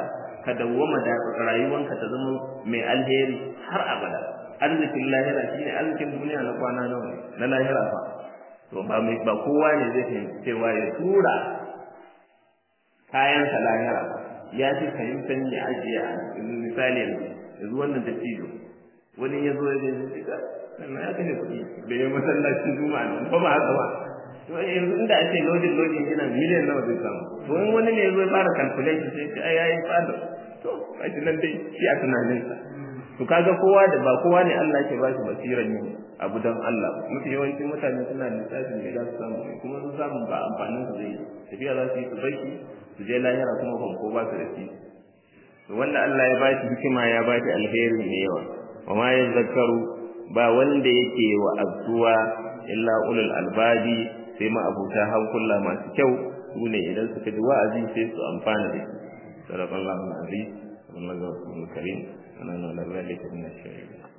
ka dawwama da rayuwanka ta zama mai alheri har abada. Arzikin lahira shine arzikin duniya na kwana nawa na lahira fa to ba mai ba kowa ne zai fahimci cewa ya tura kayan sa lahira ya fi fahimtar ya ajiye a misali yanzu wannan ta cizo wani ya zo ya je shiga sannan ya kashe kuɗi da ya masallacin juma'a nan ba ma haka ba to yanzu inda a ce lodin lodin yana miliyan nawa zai samu to in wani ne ya zo ya fara calculation sai ce ai yayi fada to kashi nan dai shi a tunaninsa to kaga kowa da ba kowa ne Allah ke ba shi basiran yin abu dan Allah mafi yawancin mutane suna lissafin da za su samu kuma sun samu ba amfanin su zai tafiya za su yi su barki su je lahira kuma ban ko ba su da shi to wanda Allah ya ba shi hikima ya ba shi alheri mai yawa wa ma yazakkaru ba wanda yake wa azuwa illa ulul albabi sai ma abuta hankula masu kyau sune idan suka ji wa'azi sai su amfana da shi sallallahu alaihi wa sallam. Karim ana nuna lalata min ash-shaytan